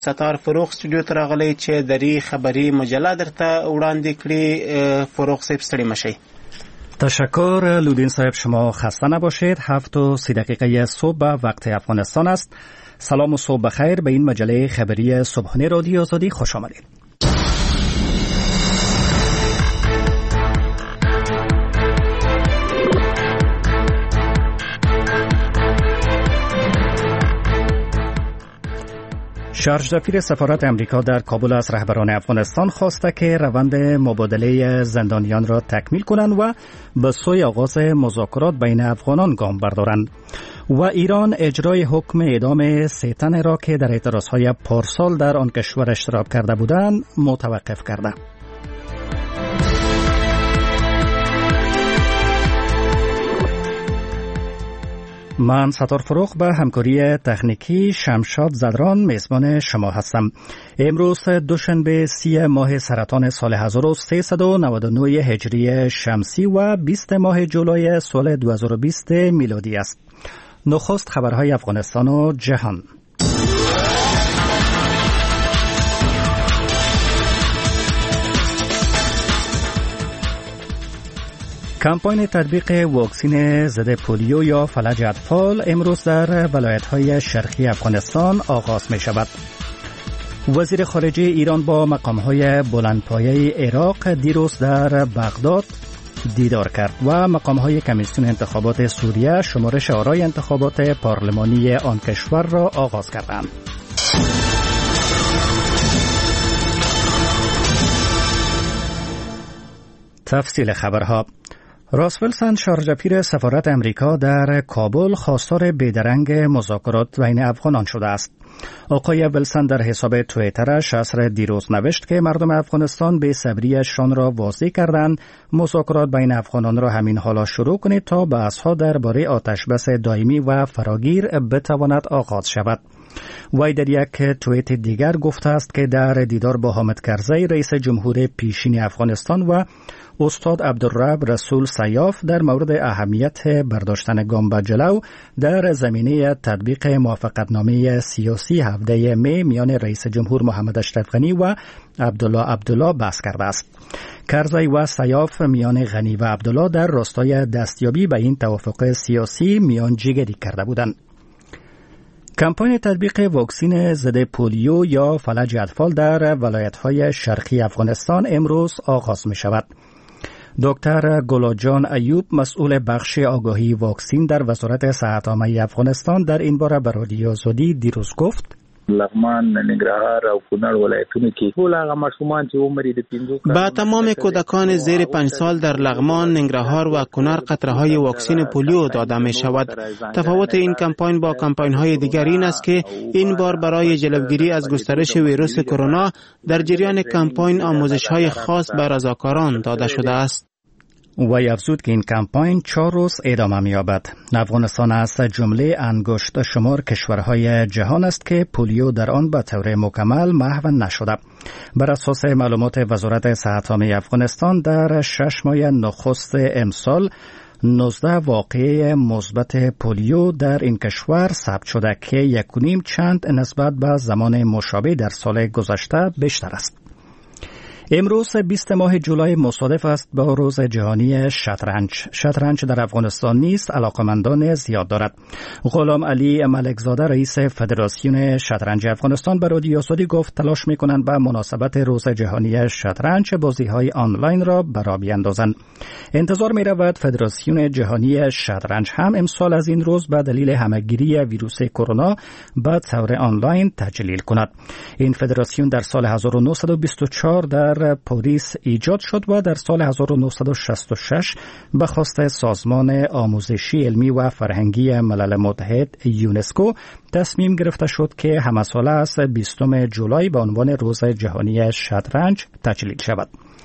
ستار فروغ استودیو ته راغلی چې دری خبری مجله درته وړاندې کړي. فروغ صاحب ستړي مشئ. تشکر لودین صاحب، شما خسته نباشید. 7:30 صبح به وقت افغانستان است. سلام و صبح بخیر به این مجله خبری صبحانه رادیو آزادی خوش آمدید. شارژ دفیر سفارت امریکا در کابل از رهبران افغانستان خواسته که روند مبادله زندانیان را تکمیل کنند و به سوی آغاز مذاکرات بین افغانان گام بردارند. و ایران اجرای حکم اعدام 3 تن را که در اعتراضهای پارسال در آن کشور اشتراک کرده بودند متوقف کرده. من ستار فروغ به همکاری تکنیکی شمشاد زدران میزبان شما هستم. امروز دوشنبه 30 ماه سرطان سال 1399 هجری شمسی و 20 ماه جولای سال 2020 میلادی است. نخست خبرهای افغانستان و جهان. کمپاین تطبیق واکسن ضد پولیو یا فلج اطفال امروز در ولایت‌های شرقی افغانستان آغاز می شود. وزیر خارجه ایران با مقام‌های بلندپایه عراق دیروز در بغداد دیدار کرد و مقام‌های کمیسیون انتخابات سوریه شمارش آرای انتخابات پارلمانی آن کشور را آغاز کردند. تفصیل خبرها. راس ویلسون شارژدفیر سفارت امریکا در کابل خواستار بیدرنگ مذاکرات بین افغانان شده است. آقای ویلسون در حساب توییترش عصر دیروز نوشت که مردم افغانستان بی‌صبری‌شان را واضح کردند مذاکرات بین افغانان را همین حالا شروع کنید تا بحث‌ها درباره آتشبس دائمی و فراگیر بتواند آغاز شود. وی در یک توییت دیگر گفته است که در دیدار با حامد کرزی رئیس جمهور پیشین افغانستان و استاد عبدالرب رسول سیاف در مورد اهمیت برداشتن گام به جلو در زمینه تطبیق موافقتنامه سیاسی هفته می میان رئیس جمهور محمد اشرف غنی و عبدالله بحث کرده است. کرزی و سیاف میان غنی و عبدالله در راستای دستیابی به این توافق سیاسی میانجیگری کرده بودند. کمپاین تطبیق واکسن ضد پولیو یا فلج اطفال در ولایت‌های شرقی افغانستان امروز آغاز می شود. دکتر گلاجان ایوب مسئول بخش آگاهی واکسین در وزارت صحت عامه افغانستان در این باره به رادیو آزادی دیروز گفت: لغمان، ننګرهار او کونړ ولایتونو کې ټول هغه ماشومان چې عمر یې د 15 با تمام کودکان زیر 5 سال در لغمان، ننګرهار و کونړ قطره‌های واکسن پولیو داده می شود. تفاوت این کمپاین با کمپاین‌های دیگر این است که این بار برای جلوگیری از گسترش ویروس کرونا در جریان کمپاین آموزش‌های خاص به رضاکاران داده شده است. وی افزود که این کمپاین 4 روز ادامه می‌یابد. افغانستان از جمله انگشت شمار کشورهای جهان است که پولیو در آن به طور مکمل محو نشده. بر اساس معلومات وزارت صحت عامه افغانستان در 6 ماه نخست امسال 19 واقعه مثبت پولیو در این کشور ثبت شده که 1.5 چند نسبت به زمان مشابه در سال گذشته بیشتر است. امروز 20 ماه جولای مصادف است با روز جهانی شطرنج. شطرنج در افغانستان نیز علاقمندان زیاد دارد. غلام علی ملکزاده رئیس فدراسیون شطرنج افغانستان به رادیو آزادی گفت تلاش می‌کنند به مناسبت روز جهانی شطرنج بازی‌های آنلاین را برا بیندازند. انتظار می‌رود فدراسیون جهانی شطرنج هم امسال از این روز به دلیل همه‌گیری ویروس کرونا به طور آنلاین تجلیل کند. این فدراسیون در سال 1924 در پاریس ایجاد شد و در سال 1966 به خواست سازمان آموزشی علمی و فرهنگی ملل متحد یونسکو تصمیم گرفته شد که همساله از 20 جولای به عنوان روز جهانی شطرنج تجلیل شود.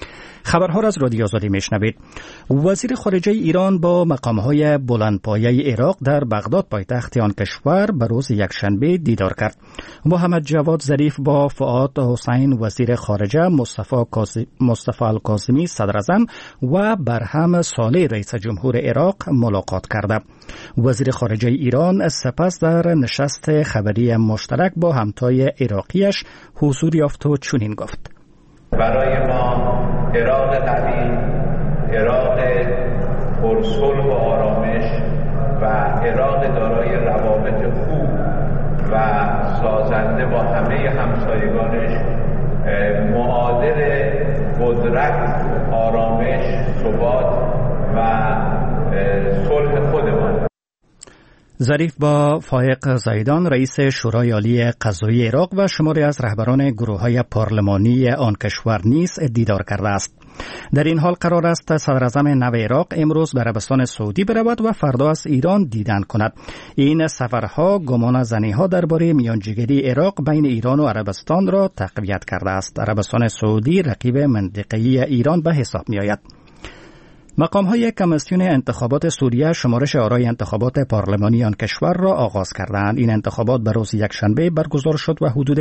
خبرها را از رادیو آزادی میشنوید. وزیر خارجه ایران با مقامهای بلندپایه عراق در بغداد پایتخت آن کشور به روز یکشنبه دیدار کرد. محمد جواد ظریف با فؤاد حسین وزیر خارجه، مصطفی الکاظمی صدر اعظم و برهم صالح رئیس جمهور عراق ملاقات کرده. وزیر خارجه ایران سپس در نشست خبری مشترک با همتای عراقیش حضور یافت و چنین گفت: برای ما عراق قوی، عراق پرصلح و آرامش و عراق دارای روابط خوب و سازنده با همه همسایگانش معادل قدرت، آرامش، ثبات و صلح خودمان. ظریف با فائق زیدان رئیس شورای عالی قضایی عراق و شماری از رهبران گروه‌های پارلمانی آن کشور نیز دیدار کرده است. در این حال قرار است صدر اعظم نو عراق امروز به عربستان سعودی برود و فردا از ایران دیدن کند. این سفرها گمان زنی‌ها درباره میانجیگری عراق بین ایران و عربستان را تقویت کرده است. عربستان سعودی رقیب منطقه‌ای ایران به حساب می‌آید. مقام‌های کمیسیون انتخابات سوریه شمارش آرای انتخابات پارلمانی آن کشور را آغاز کردند. این انتخابات به روز یکشنبه برگزار شد و حدود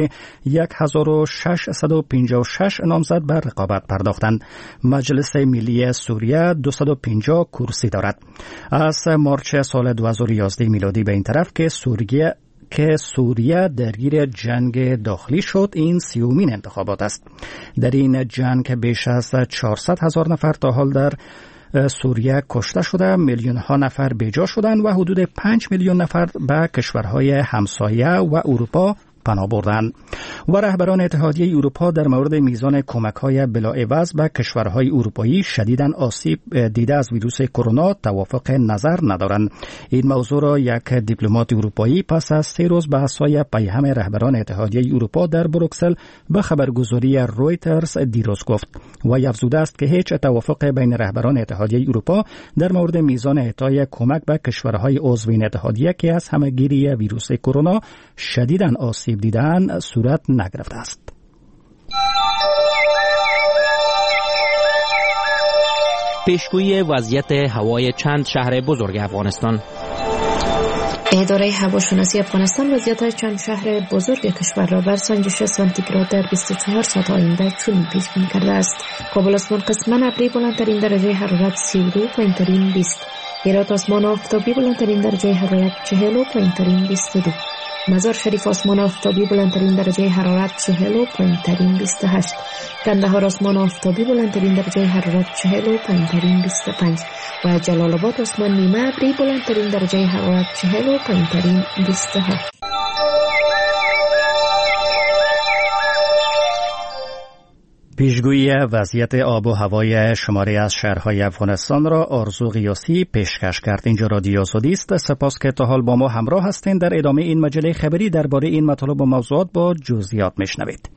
1656 نامزد به رقابت پرداختند. مجلس ملی سوریه 250 کرسی دارد. از مارچ سال 2011 میلادی به این طرف که سوریه درگیر جنگ داخلی شد، این 30مین انتخابات است. در این جنگ بیش از 400,000 نفر تا حال در سوریه کشته شده، میلیون ها نفر بیجا شدند و حدود 5 میلیون نفر به کشورهای همسایه و اروپا پناه بردند. و رهبران اتحادیه اروپا در مورد میزان کمک‌های بلاعوض به کشورهای اروپایی شدیداً آسیب دیده از ویروس کرونا توافق نظر ندارند. این موضوع را یک دیپلمات اروپایی پس از 3 روز بحث‌های پیهم رهبران اتحادیه اروپا در بروکسل به خبرگزاری رویترز دیروز گفت و افزوده است که هیچ توافق بین رهبران اتحادیه اروپا در مورد میزان اعطای کمک به کشورهای عضو این اتحادیه که از همه‌گیری ویروس کرونا شدیداً آسیب دیدن صورت نگرفته است. پیشگویی وضعیت هوای چند شهر بزرگ افغانستان. اداره هواشناسی افغانستان وضعیت چند شهر بزرگ کشور را بر سنجش سانتیگراد در 24 ساعت آینده چنین پیش بینی کرده است: کابل آسمان قسماً ابری، بلندترین درجه حرارت 32، پایین‌ترین 20. هرات آسمان آفتابی، بلندترین درجه حرارت 40 و پایین‌ترین 22. مزار شریف آسمان آفتابی، بلندترین درجه حرارت 40 و پایین‌ترین 28. کندهار آسمان آفتابی، بلندترین درجه حرارت 40 و پایین‌ترین 25. و جلال آباد آسمان نیمه ابری، بلندترین درجه حرارت 40 و پایین‌ترین 27. پیشگویی وضعیت آب و هوای شماری از شهرهای افغانستان را آرزو قیاسی پیشکش کرد. اینجا رادیو آزادی است. سپاس که تا حال با ما همراه هستین. در ادامه این مجله خبری درباره این مطالب و موضوعات با جزئیات میشنوید.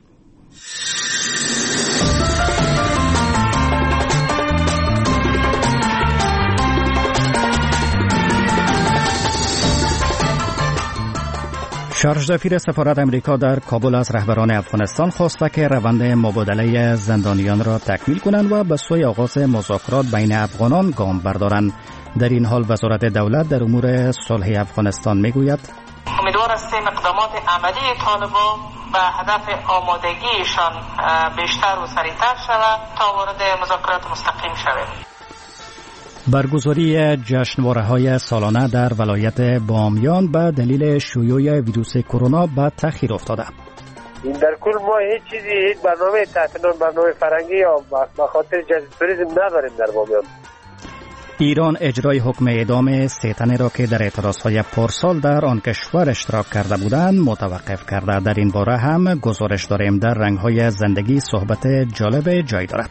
شارژ دفیر سفارت امریکا در کابل از رهبران افغانستان خواسته که روند مبادله زندانیان را تکمیل کنند و به سوی آغاز مذاکرات بین افغانان گام بردارند. در این حال وزارت دولت در امور صلح افغانستان میگوید امیدوار هستیم اقدامات عملی طالبان به هدف آمادگیشان بیشتر و سریعتر شود تا وارد مذاکرات مستقیم شویم. برگزاری جشنواره‌های سالانه در ولایت بامیان به دلیل شیوع ویروس کرونا به تأخیر افتاده. در کل ما هیچ چیزی، هیچ برنامه تعطیلات، برنامه فرنگی یا به خاطر جذب توریسم نداریم در بامیان. ایران اجرای حکم اعدام 3 تنی را که در اعتراضهای پارسال در آن کشور اشتراک کرده بودند متوقف کرده. در این باره هم گزارش داریم. در رنگ‌های زندگی صحبت جالب جای دارد.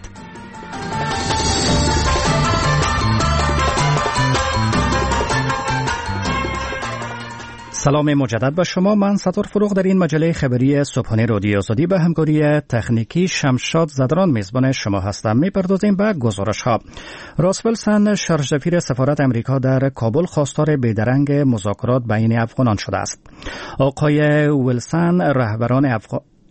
سلام مجدد به شما. من ستار فروغ در این مجله خبری صبحانه رادیو آزادی به همکاری تکنیکی شمشاد زدران میزبان شما هستم. میپردازیم به گزارش ها. راس ویلسون شارژ دفیر سفارت امریکا در کابل خواستار بیدرنگ مذاکرات بین افغانان شده است. آقای ویلسون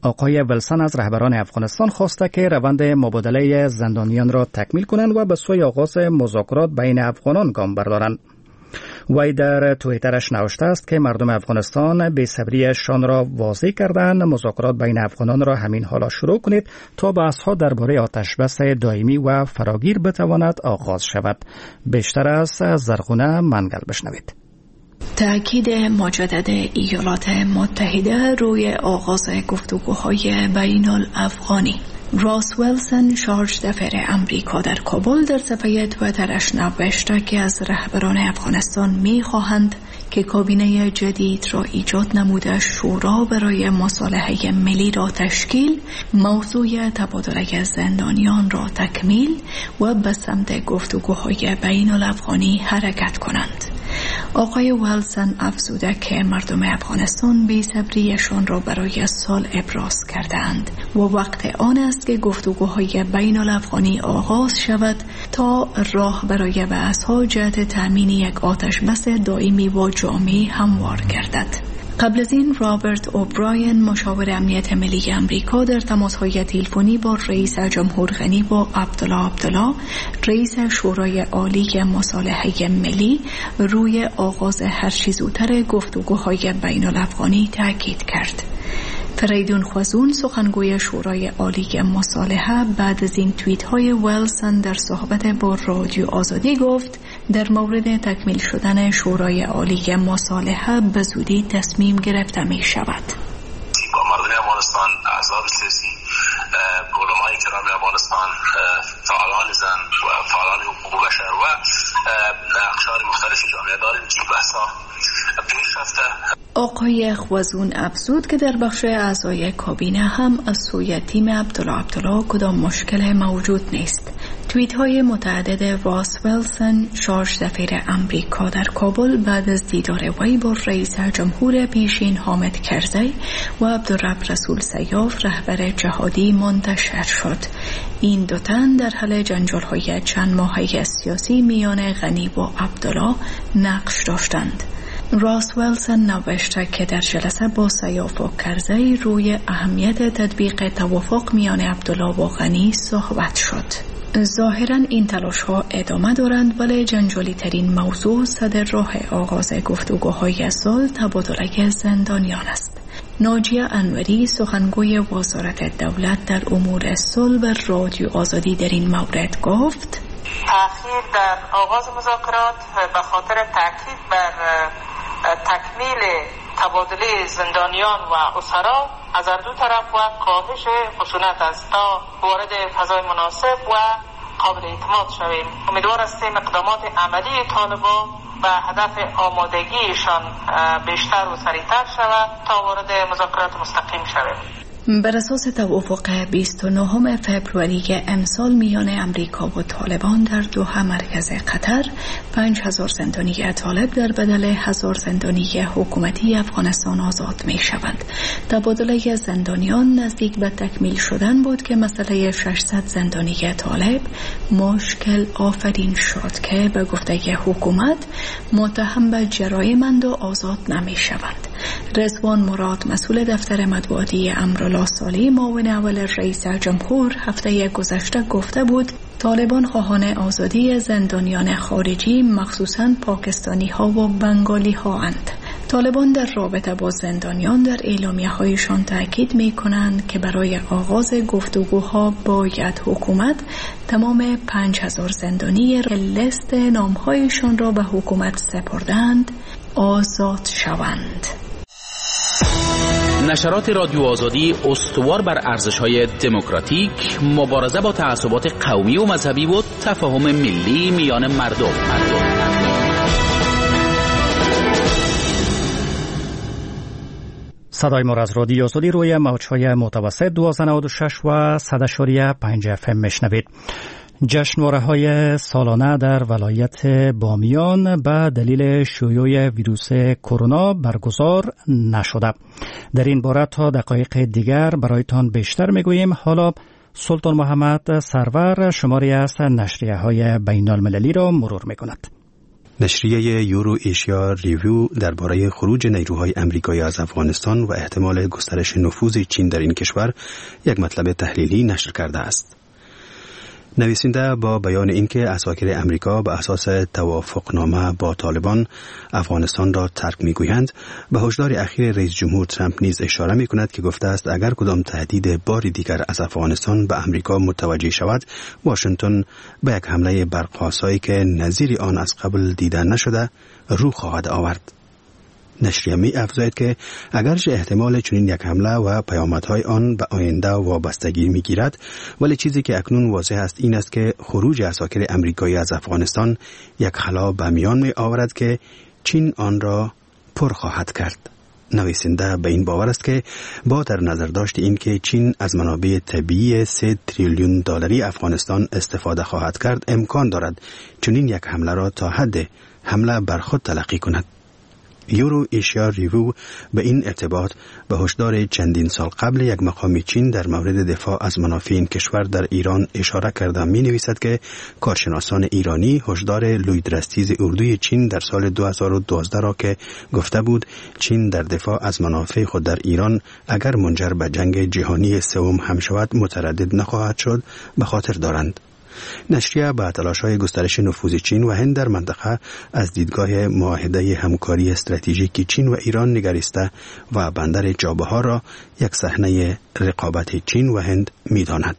آقای ولسن از رهبران افغانستان خواسته که روند مبادله زندانیان را تکمیل کنند و به سوی آغاز مذاکرات بین افغانان گام بردارند. وی در توییترش نوشته است که مردم افغانستان بی‌صبریشان را واضح کردند مذاکرات بین افغانان را همین حالا شروع کنید تا بحث‌ها درباره آتشبس دائمی و فراگیر بتواند آغاز شود. بیشتر از زرغونه منگل بشنوید. تأکید مجدد ایالات متحده روی آغاز گفتگوهای بین الافغانی. راس ویلسن شارژ دفاع امریکا در کابل در صفحه توییترش نوشته که از رهبران افغانستان می‌خواهند که کابینه جدید را ایجاد نموده شورا برای مصالحه ملی را تشکیل، موضوع تبادله زندانیان را تکمیل و به سمت گفتگوهای بین الافغانی حرکت کنند. آقای ویلسن افزوده که مردم افغانستان بی‌صبریشان را برای سال ابراز کردند و وقت آن است که گفتگوهای بین الافغانی آغاز شود تا راه برای بحث‌ها جهت تأمین یک آتشبس دائمی و جامع هموار گردد. قبل از این رابرت اوبراین مشاور امنیت ملی امریکا در تماس‌های تلفنی با رئیس جمهور غنی و عبدالله رئیس شورای عالی مصالحه ملی روی آغاز هر چه زودتر گفتگوهای بین الافغانی تاکید کرد. فریدون خوازون سخنگوی شورای عالی مصالحه بعد از این توییت های ویلسن در صحبت با رادیو آزادی گفت در مورد تکمیل شدن شورای عالی مصالحه به زودی تصمیم گرفته می شود. با مردم افغانستان، احزاب سیاسی، علمای کرام افغانستان، فعالان زن و فعالان حقوق بشر و اقشار مختلف جامعه داریم که بحثا پیش رفته. آقای خوازون افزود که در بخش اعضای کابینه هم از سوی تیم عبدالله کدام مشکل موجود نیست. توییت های متعدد راس ویلسن شارژ دفاع امریکا در کابل بعد از دیدار وی با رئیس جمهور پیشین حامد کرزی و عبدالرب رسول سیاف رهبر جهادی منتشر شد. این دو تن در حل جنجال های چند ماهه سیاسی میان غنی و عبدالله نقش داشتند. راس ویلسن نوشته که در جلسه با سیاف و کرزی روی اهمیت تطبیق توافق میان عبدالله و غنی صحبت شد. ظاهراً این تلاش ها ادامه دارند ولی جنجالی ترین موضوع صدر راه آغاز گفتگوهای صلح تبادله زندانیان است. ناجیه انوری سخنگوی وزارت دولت در امور صلح بر رادیو آزادی در این مورد گفت تأخیر در آغاز مذاکرات به خاطر تأکید بر تکمیل تبادله زندانیان و اسرا از هر دو طرف و کاهش خشونت است تا وارد فضای مناسب و قابل اعتماد شویم. امیدوار هستیم اقدامات عملی طالبان و هدف آمادگیشان بیشتر و سریعتر شود تا وارد مذاکرات مستقیم شویم. بر اساس توافق 29 فبروری امسال میان امریکا و طالبان در دوحه مرکز قطر 5000 زندانی طالب در بدل 1000 زندانی حکومتی افغانستان آزاد می شوند. تبادله زندانیان نزدیک به تکمیل شدن بود که مسئله 600 زندانی طالب مشکل آفرین شد که به گفته حکومت متهم به جرایمند و آزاد نمی شوند. رضوان مراد مسئول دفتر مطبوعاتی امرالله سالی معاون اول رئیس جمهور هفته گذشته گفته بود طالبان خواهان آزادی زندانیان خارجی مخصوصاً پاکستانی ها و بنگالی ها اند. طالبان در رابطه با زندانیان در اعلامیه هایشان تاکید می کنند که برای آغاز گفتگوها باید حکومت تمام 5000 زندانی لیست نامهایشان را به حکومت سپردند آزاد شوند. نشرات رادیو آزادی استوار بر ارزش‌های دموکراتیک، مبارزه با تعصبات قومی و مذهبی و تفاهم ملی میان مردم. صدای ما از رادیو آزادی روی موج‌های متوسط 1296 و 100.5 FM میشنوید. جشنواره‌های سالانه در ولایت بامیان به دلیل شیوع ویروس کرونا برگزار نشده. در این باره تا دقایق دیگر برایتان بیشتر میگوییم. حالا سلطان محمد سرور شماری از نشریه‌های بین‌المللی را مرور میکند. نشریه یورو ایشیا ریویو درباره خروج نیروهای امریکایی از افغانستان و احتمال گسترش نفوذ چین در این کشور یک مطلب تحلیلی نشر کرده است. نویسنده با بیان اینکه عساکر امریکا به اساس توافقنامه با طالبان افغانستان را ترک می‌گویند، به هشدار اخیر رئیس جمهور ترامپ نیز اشاره می‌کند که گفته است اگر کدام تهدید باری دیگر از افغانستان به امریکا متوجه شود، واشنگتن به یک حمله برق‌آسایی که نظیر آن از قبل دیده نشده رو خواهد آورد. نشریه می افزاید که اگرچه احتمال چنین یک حمله و پیامدهای آن به آینده وابستگی می گیرد، ولی چیزی که اکنون واضح است این است که خروج عساکر امریکایی از افغانستان یک خلا به میان می آورد که چین آن را پر خواهد کرد. نویسنده به این باور است که با در نظر داشت این که چین از منابع طبیعی 3 تریلیون دلاری افغانستان استفاده خواهد کرد، امکان دارد چنین یک حمله را تا حد حمله بر خود تلقی کند. یورو ایشیا ریویو به این ارتباط به هشدار چندین سال قبل یک مقام چین در مورد دفاع از منافع این کشور در ایران اشاره کرده می نویسد که کارشناسان ایرانی هشدار لویدرستیز اردوی چین در سال 2012 را که گفته بود چین در دفاع از منافع خود در ایران اگر منجر به جنگ جهانی سوم هم شود متردد نخواهد شد به خاطر دارند. نشریه با تلاش‌های گسترش نفوذ چین و هند در منطقه از دیدگاه معاهده همکاری استراتژیکی چین و ایران نگریسته و بندر چابهار را یک صحنه رقابت چین و هند می‌داند.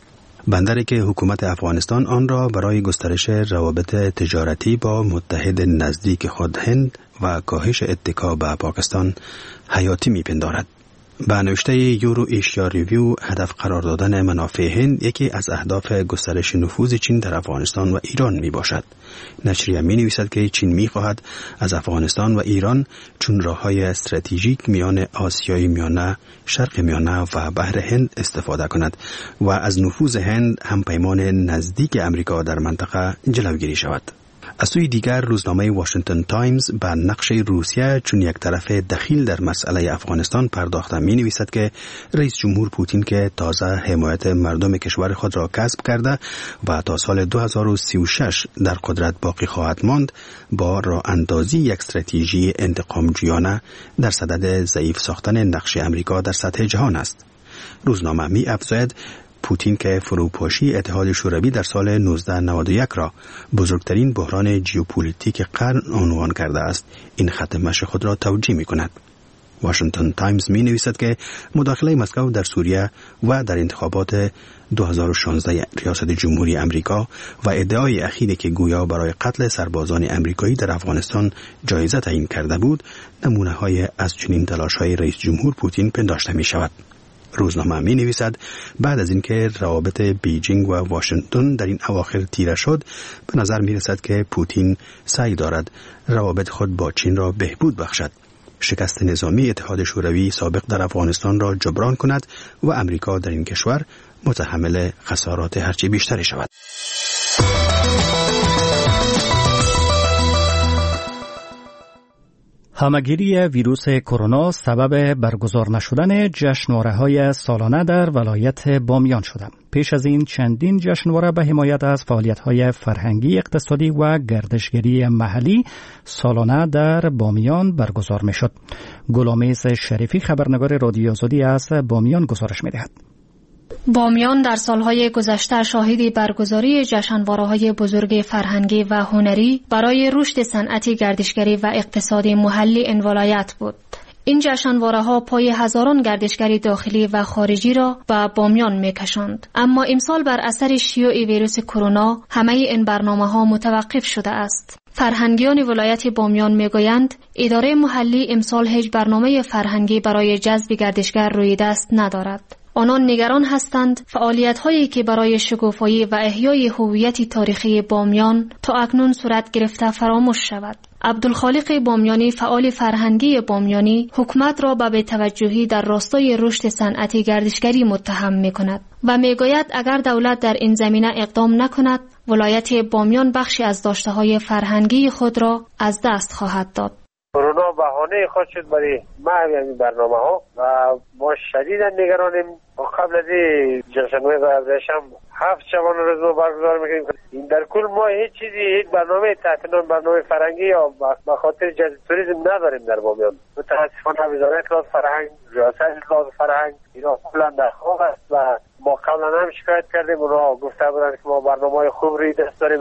بندری که حکومت افغانستان آن را برای گسترش روابط تجارتی با متحد نزدیک خود هند و کاهش اتکا به پاکستان حیاتی می‌پندارد. به نوشته یورو ایشیا ریویو، هدف قرار دادن منافع هند یکی از اهداف گسترش نفوذ چین در افغانستان و ایران می باشد. نشریه می نویسد که چین می خواهد از افغانستان و ایران چون راه‌های استراتژیک میان آسیای میانه، شرق میانه و بحر هند استفاده کند و از نفوذ هند همپیمان نزدیک امریکا در منطقه جلوگیری شود. از سوی دیگر روزنامه واشنگتن تایمز به نقش روسیه چون یک طرف دخیل در مسئله افغانستان پرداخته می نویسد که رئیس جمهور پوتین که تازه حمایت مردم کشور خود را کسب کرده و تا سال 2036 در قدرت باقی خواهد ماند، با راه اندازی یک استراتژی انتقامجویانه در صدد ضعیف ساختن نقش امریکا در سطح جهان است. روزنامه می افزاید پوتین که فروپاشی اتحاد شوروی در سال 1991 را بزرگترین بحران ژئوپلیتیک قرن عنوان کرده است، این خط مشی خود را توجیه می کند. واشنگتن تایمز می نویسد که مداخله مسکو در سوریه و در انتخابات 2016 ریاست جمهوری امریکا و ادعای اخیری که گویا برای قتل سربازان امریکایی در افغانستان جایزه تعیین کرده بود، نمونه های از چنین تلاش‌های رئیس جمهور پوتین پنداشته می شود. روزنامه می نویسد بعد از اینکه روابط بیجینگ و واشنگتن در این اواخر تیره شد، به نظر می رسد که پوتین سعی دارد روابط خود با چین را بهبود بخشد، شکست نظامی اتحاد شوروی سابق در افغانستان را جبران کند و امریکا در این کشور متحمل خسارات هرچه بیشتری شود. همه‌گیری ویروس کرونا سبب برگزار نشدن جشنواره‌های سالانه در ولایت بامیان شده. پیش از این چندین جشنواره به حمایت از فعالیت‌های فرهنگی، اقتصادی و گردشگری محلی سالانه در بامیان برگزار می‌شد. گلامیز شریفی خبرنگار رادیو آزادی از بامیان گزارش می‌دهد. بامیان در سالهای گذشته شاهد برگزاری جشنواره‌های بزرگ فرهنگی و هنری برای رشد صنعت گردشگری و اقتصاد محلی این ولایت بود. این جشنواره‌ها پای هزاران گردشگر داخلی و خارجی را به بامیان می‌کشاند. اما امسال بر اثر شیوع ویروس کرونا همه این برنامه‌ها متوقف شده است. فرهنگیان ولایت بامیان می‌گویند اداره محلی امسال هیچ برنامه فرهنگی برای جذب گردشگر روی دست ندارد. آنان نگران هستند فعالیت‌هایی که برای شکوفایی و احیای هویت تاریخی بامیان تا اکنون صورت گرفته فراموش شود. عبدالخالق بامیانی فعال فرهنگی بامیانی حکومت را به بی‌توجهی در راستای رشد صنعت گردشگری متهم می‌کند و می‌گوید اگر دولت در این زمینه اقدام نکند ولایت بامیان بخشی از داشته‌های فرهنگی خود را از دست خواهد داد. کرونا بهانه خود شد برای محو این برنامه‌ها و ما شدیداً نگرانیم. قبل از جشنواره ورزش هم 7 شبانه روز ما برگزار میکنیم. در کل ما هیچ برنامه تحت عنوان برنامه فرهنگی یا به خاطر جذب توریسم نداریم در بامیان. متاسفانه وزارت فرهنگ، ریاست فرهنگ اینا کلا در خواب است و ما قبلا هم شکایت کردیم. اونا گفته بودن که ما برنامه‌های خوب روی دست داریم.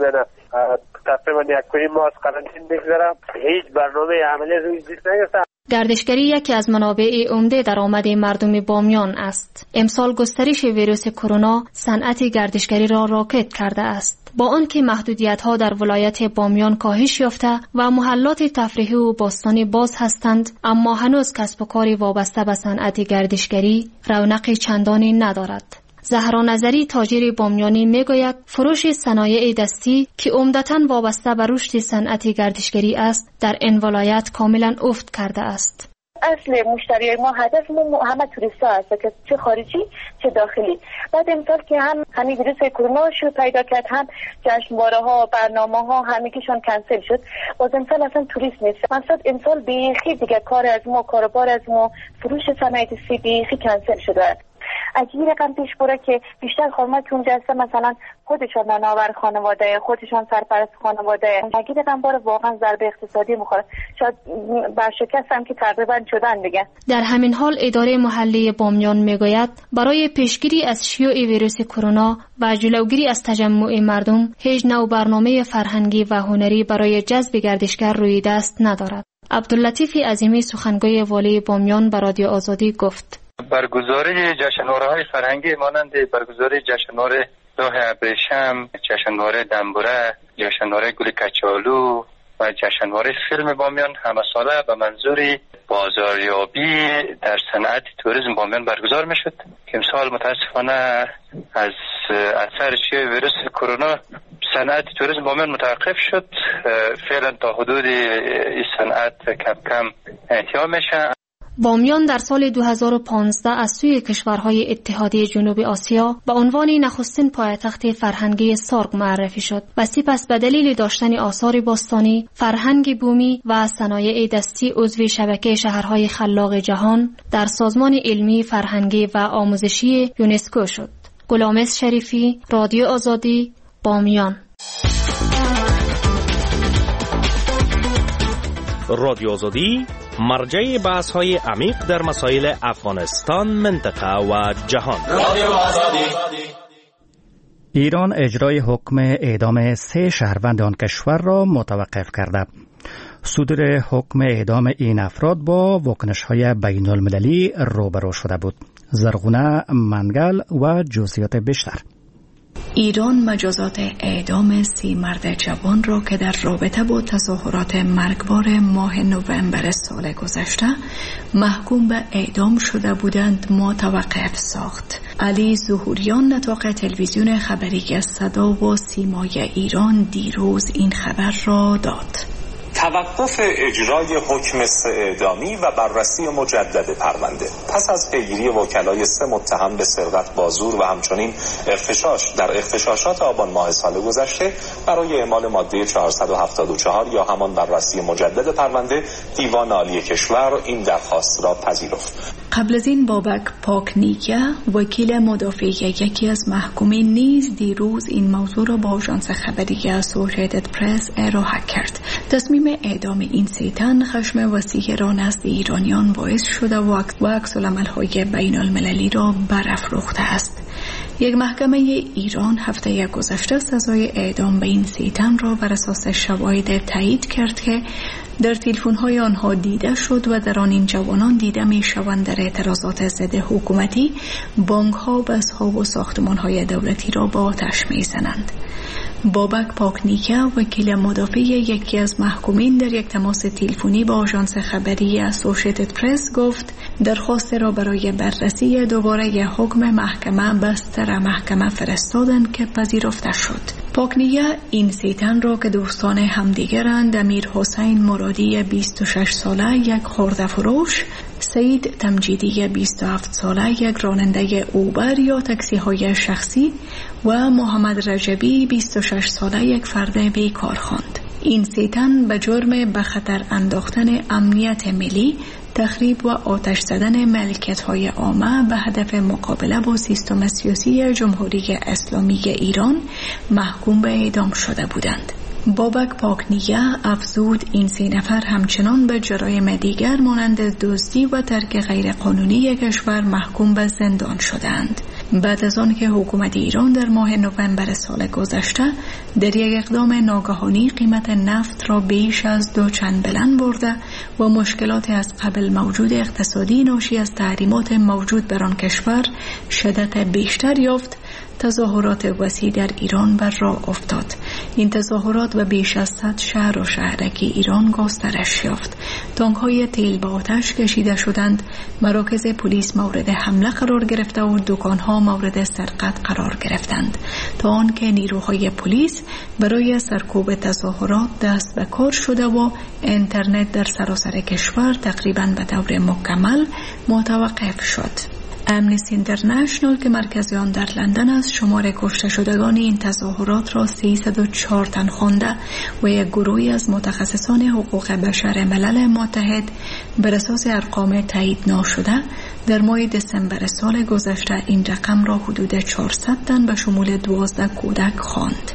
تقریبا 1.5 ماه از قرنطینه می‌گذرم، هیچ برنامه عملی روی دست نگرفته. گردشگری یکی از منابع عمده درآمد مردم بامیان است. امسال گسترش ویروس کرونا صنعت گردشگری را راکد کرده است. با آنکه محدودیت‌ها در ولایت بامیان کاهش یافته و محلات تفریحی و باستانی باز هستند، اما هنوز کسب و کاری وابسته به صنعت گردشگری رونق چندانی ندارد. زهرا نظری تاجر بامیانی میگوید فروش صنایع دستی که عمدتاً وابسته به رشد صنعت گردشگری است در این ولایت کاملا افت کرده است. اصل مشتری ما هدف ما همه توریستا هست که چه خارجی چه داخلی. بعد امسال که هم همین ویروس کرونا شو پیدا کرد، هم جشنواره ها برنامه ها همگیشون کنسل شد. باز امسال اصلا توریست نیست. مثلا امسال بیخی دیگه کار از ما کاروبار از ما فروش صنایع دستی بیخی کنسل شده. اگه این رقم پیش بره که بیشتر خانم‌ها که اونجا هستن مثلا خودشان مناور خانواده، خودشان سرپرست خانواده، اگه رقم باره واقعا ضربه اقتصادی میخوره. شاید برشکست هم که تقریبا شدن دیگه. در همین حال اداره محلی بامیان میگوید برای پیشگیری از شیوع ویروس کرونا و جلوگیری از تجمع مردم هیچ نوع برنامه فرهنگی و هنری برای جذب گردشگر روی دست ندارد. عبداللطیف عظیمی سخنگوی والی بامیان به رادیو آزادی گفت: برگزاری جشنواره‌های فرهنگی مانند برگزاری جشنواره راه ابریشم، جشنواره دنبوره، جشنواره گل کچالو و جشنواره فیلم بامیان همه ساله به منظور بازاریابی در صنعت توریسم بامیان برگزار میشد که امسال متاسفانه از اثر شیوع ویروس کرونا صنعت توریسم بامیان متوقف شد. فعلا تا حدود این صنعت کم کم احیا میشه. بامیان در سال 2015 از سوی کشورهای اتحادیه جنوب آسیا به عنوان نخستین پایتخت فرهنگی سارگ معرفی شد و سپس به دلیل داشتن آثار باستانی، فرهنگ بومی و صنایع دستی عضو شبکه شهرهای خلاق جهان در سازمان علمی، فرهنگی و آموزشی یونسکو شد. غلامس شریفی، رادیو آزادی، بامیان. رادیو آزادی مرجع بحث‌های عمیق در مسائل افغانستان، منطقه و جهان. ایران اجرای حکم اعدام 3 شهروند آن کشور را متوقف کرده. صدور حکم اعدام این افراد با واکنش‌های بین‌المللی روبرو شده بود. زرغونه منگل و جزئیات بیشتر. ایران مجازات اعدام 3 مرد جوان را که در رابطه با تظاهرات مرگبار ماه نوامبر سال گذشته محکوم به اعدام شده بودند متوقف ساخت. علی ظهوریان نطاق تلویزیون خبری صدا و سیمای ایران دیروز این خبر را داد. توقف اجرای حکم 3 اعدامی و بررسی مجدد پرونده پس از پیگیری وکلای 3 متهم به سرقت با زور و همچنین در اغتشاشات آبان ماه سال گذشته برای اعمال ماده 474 یا همان بررسی مجدد پرونده، دیوان عالی کشور این درخواست را پذیرفت. قبل از این بابک پاکنیکه وکیل مدافع یکی از محکومین نیز دیروز این موضوع را با آژانس خبری اسوسییتد پرس ارائه کرد. تصمیم اعدام این 3 تن خشم وسیع را نزد ایرانیان باعث شده و عکس‌العمل‌های بین‌المللی را برافروخته است. یک محکمه ایران هفته گذشته سزای اعدام به این 3 تن را بر اساس شواهد تایید کرد که در تلفن‌های آنها دیده شد و در آن این جوانان دیده می‌شوند در اعتراضات ضد حکومتی بانک‌ها، بس‌ها و ساختمان‌های دولتی را با آتش می‌زنند. بابک پاکنیکه وکیل مدافع یکی از محکومین در یک تماس تلفنی با آژانس خبری اسوسییتد پرس گفت درخواست را برای بررسی دوباره حکم محکمه به سر محکمه فرستادند که پذیرفته شد. پاکنیکه این 3 تن را که دوستان همدیگرند امیر حسین مرادی 26 ساله یک خرده فروش، سعید تمجیدی 27 ساله یک راننده اوبر یا تاکسی های شخصی و محمد رجبی 26 ساله یک فرد بیکار خواند. این 3 تن به جرم به خطر انداختن امنیت ملی، تخریب و آتش زدن ملکیت‌های عامه به هدف مقابله با سیستم سیاسی جمهوری اسلامی ایران محکوم به اعدام شده بودند. بابک پاکنیه افزود این 3 نفر همچنان به جرایم دیگر مانند دزدی و ترک غیرقانونی کشور محکوم به زندان شدند. بعد از آن که حکومت ایران در ماه نوامبر سال گذشته در یک اقدام ناگهانی قیمت نفت را بیش از 2 چند بلند برده و مشکلات از قبل موجود اقتصادی ناشی از تحریمات موجود بر آن کشور شدت بیشتر یافت، تظاهرات وسیع در ایران بر راه افتاد. این تظاهرات به بیش از 100 شهر و شهرک ایران گسترش یافت. تانک‌های تیل به آتش کشیده شدند، مراکز پلیس مورد حمله قرار گرفته و دکان‌ها مورد سرقت قرار گرفتند، تا آنکه نیروهای پلیس برای سرکوب تظاهرات دست به کار شده و اینترنت در سراسر کشور تقریباً به طور مکمل متوقف شد. امنیستی اینترنشنال که مرکز آن در لندن است شمار کشته شدگان این تظاهرات را 304 تن خوانده و یک گروهی از متخصصان حقوق بشر ملل متحد بر اساس ارقام تایید نشده در ماه دسامبر سال گذشته این رقم را حدود 400 تن به شمول 12 کودک خواند.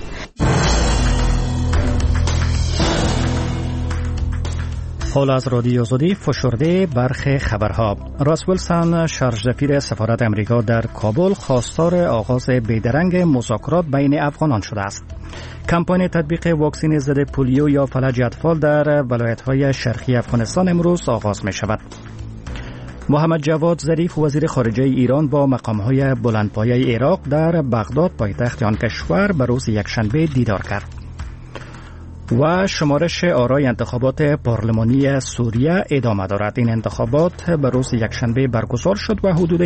حال از رادیو آزادی فشرده برخی خبرها. راس ویلسون شارژدفیر سفارت امریکا در کابل خواستار آغاز بیدرنگ مذاکرات بین افغانان شده است. کمپاین تطبیق واکسن ضد پولیو یا فلج اطفال در ولایت‌های شرقی افغانستان امروز آغاز می شود. محمد جواد ظریف وزیر خارجه ایران با مقام‌های بلندپایه عراق در بغداد پایتخت آن کشور به روز یکشنبه دیدار کرد. و شمارش آرای انتخابات پارلمانی سوریه ادامه دارد. این انتخابات به روز یکشنبه برگزار شد و حدود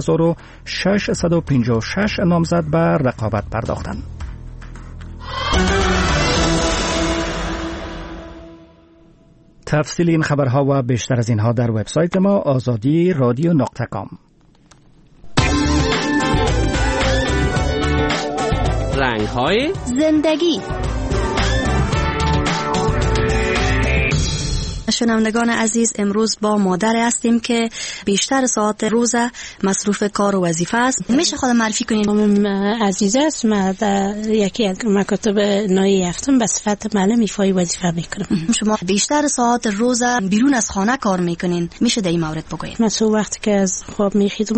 1656 نامزد به رقابت پرداختند. تفصیل این خبرها و بیشتر از اینها در وبسایت ما azadi.radio.com. رنگ‌های زندگی. شنوندگان عزیز، امروز با مادر هستیم که بیشتر ساعت روز مصروف کار و وظیفه است. میشه خودم معرفی کنین؟ نامم عزیز است. من یکی از مکاتب نایی هفتم به صفت معلم ایفای وظیفه میکنم. شما بیشتر ساعت روز بیرون از خانه کار میکنین، میشه در این مورد بگوین؟ من وقتی که از خواب میخیزم